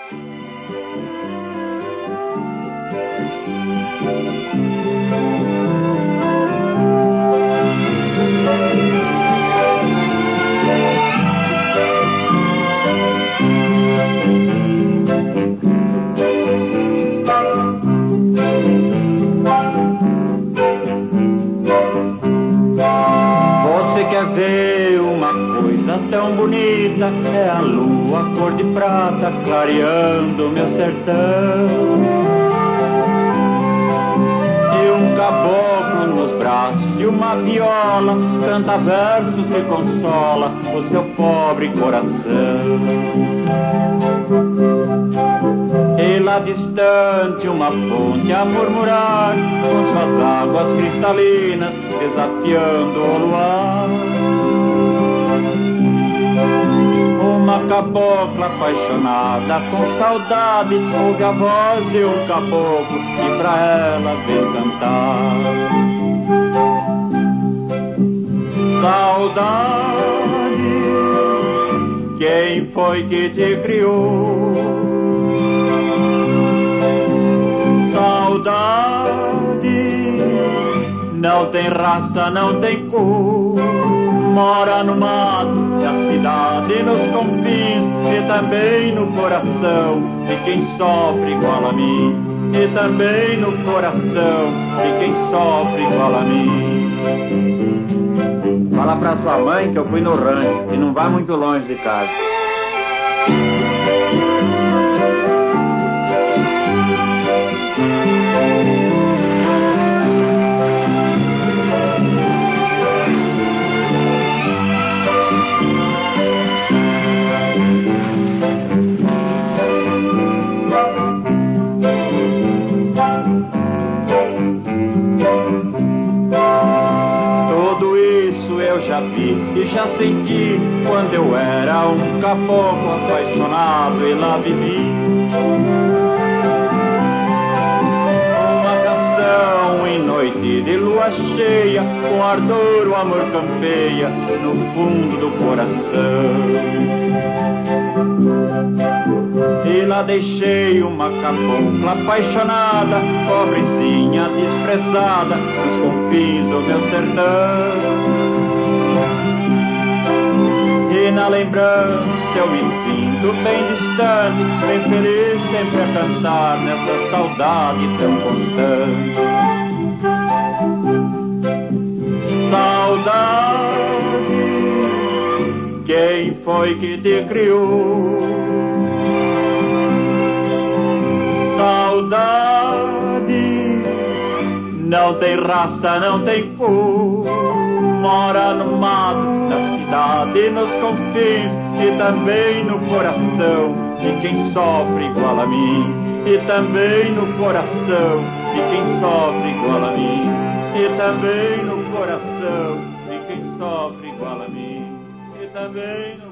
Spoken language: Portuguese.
Você quer ver uma coisa tão bonita? É a lua cor de prata clareando meu sertão. E um caboclo nos braços de uma viola canta versos que consola o seu pobre coração. E lá distante uma fonte a murmurar com suas águas cristalinas desafiando o luar. Uma cabocla apaixonada com saudade ouve a voz de um caboclo e pra ela vem cantar. Saudade, quem foi que te criou? Saudade, não tem raça, não tem cor. Mora no mato, na cidade, nos confins e também no coração de quem sofre igual a mim. E também no coração de quem sofre igual a mim. Fala pra sua mãe que eu fui no rancho e não vai muito longe de casa. Já vi e já senti quando eu era um caboclo apaixonado e lá vivi. Uma canção em noite de lua cheia, com ardor o amor campeia no fundo do coração. E lá deixei uma cabocla apaixonada, pobrezinha desprezada, nos confins do meu sertão. E na lembrança eu me sinto bem distante, bem feliz sempre a cantar nessa saudade tão constante. Saudade, quem foi que te criou? Saudade, não tem raça, não tem cor. Mora no mato, na cidade, nos confins e também no coração de quem sofre igual a mim. E também no coração de quem sofre igual a mim. E também no coração de quem sofre igual a mim. E também no